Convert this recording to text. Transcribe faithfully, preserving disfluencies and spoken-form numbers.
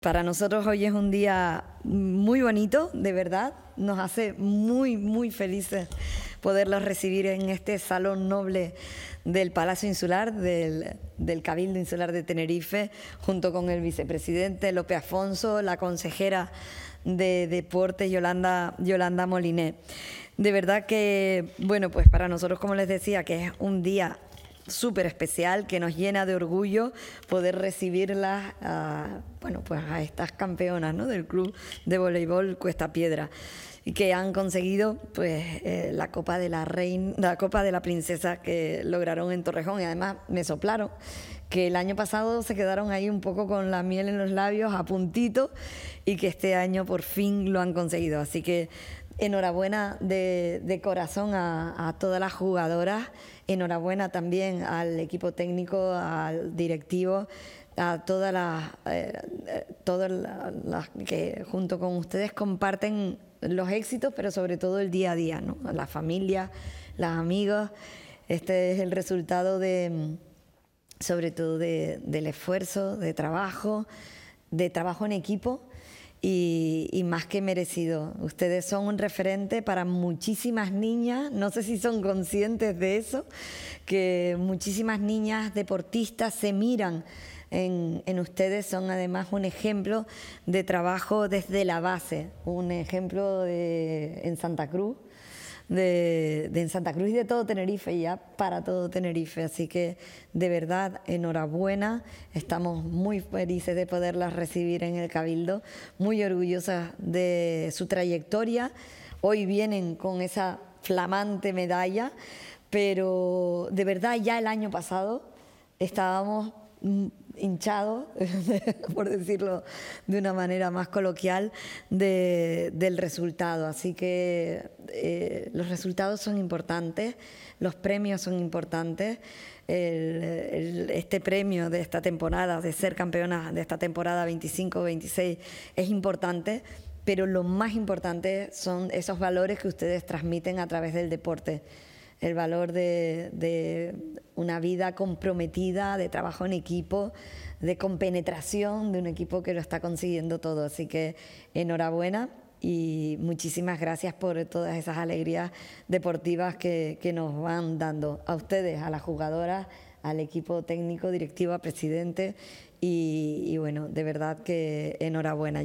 Para nosotros hoy es un día muy bonito, de verdad. Nos hace muy, muy felices poderlos recibir en este salón noble del Palacio Insular, del, del Cabildo Insular de Tenerife, junto con el vicepresidente Lope Afonso, la consejera de Deportes Yolanda, Yolanda Moliné. De verdad que, bueno, pues para nosotros, como les decía, que es un día súper especial, que nos llena de orgullo poder recibirlas a, bueno, pues a estas campeonas, ¿no?, del Club de Voleibol Cuesta Piedra, y que han conseguido pues eh, la Copa de la Reina, la Copa de la Princesa que lograron en Torrejón. Y además me soplaron que el año pasado se quedaron ahí un poco con la miel en los labios, a puntito, y que este año por fin lo han conseguido. Así que enhorabuena de, de corazón a, a todas las jugadoras, enhorabuena también al equipo técnico, al directivo, a todas las, eh, todas las que junto con ustedes comparten los éxitos, pero sobre todo el día a día, ¿no? La familia, las amigos. Este es el resultado de, sobre todo de, del esfuerzo, de trabajo, de trabajo en equipo. Y, y más que merecido. Ustedes son un referente para muchísimas niñas, no sé si son conscientes de eso, que muchísimas niñas deportistas se miran en, en ustedes, son además un ejemplo de trabajo desde la base, un ejemplo de, en Santa Cruz, De, de en Santa Cruz y de todo Tenerife, ya para todo Tenerife. Así que de verdad, enhorabuena, estamos muy felices de poderlas recibir en el Cabildo, muy orgullosas de su trayectoria. Hoy vienen con esa flamante medalla, pero de verdad ya el año pasado estábamos hinchado, por decirlo de una manera más coloquial, de, del resultado. Así que eh, los resultados son importantes, los premios son importantes. El, el, este premio de esta temporada, de ser campeona de esta temporada veinticinco veintiséis, es importante, pero lo más importante son esos valores que ustedes transmiten a través del deporte. El valor de, de una vida comprometida, de trabajo en equipo, de compenetración de un equipo que lo está consiguiendo todo. Así que enhorabuena y muchísimas gracias por todas esas alegrías deportivas que, que nos van dando a ustedes, a las jugadoras, al equipo técnico, directivo, presidente y, y bueno, de verdad que enhorabuena.